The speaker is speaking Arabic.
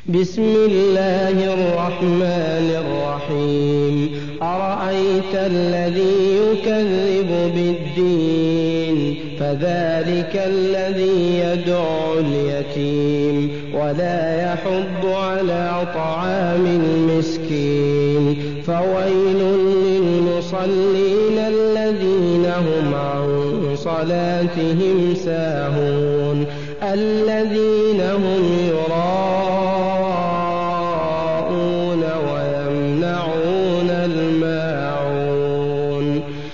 بسم الله الرحمن الرحيم أرأيت الذي يكذب بالدين فذلك الذي يدعو اليتيم ولا يحض على طعام المسكين فويل للمصلين الذين هم عن صلاتهم ساهون الذين هم يراءون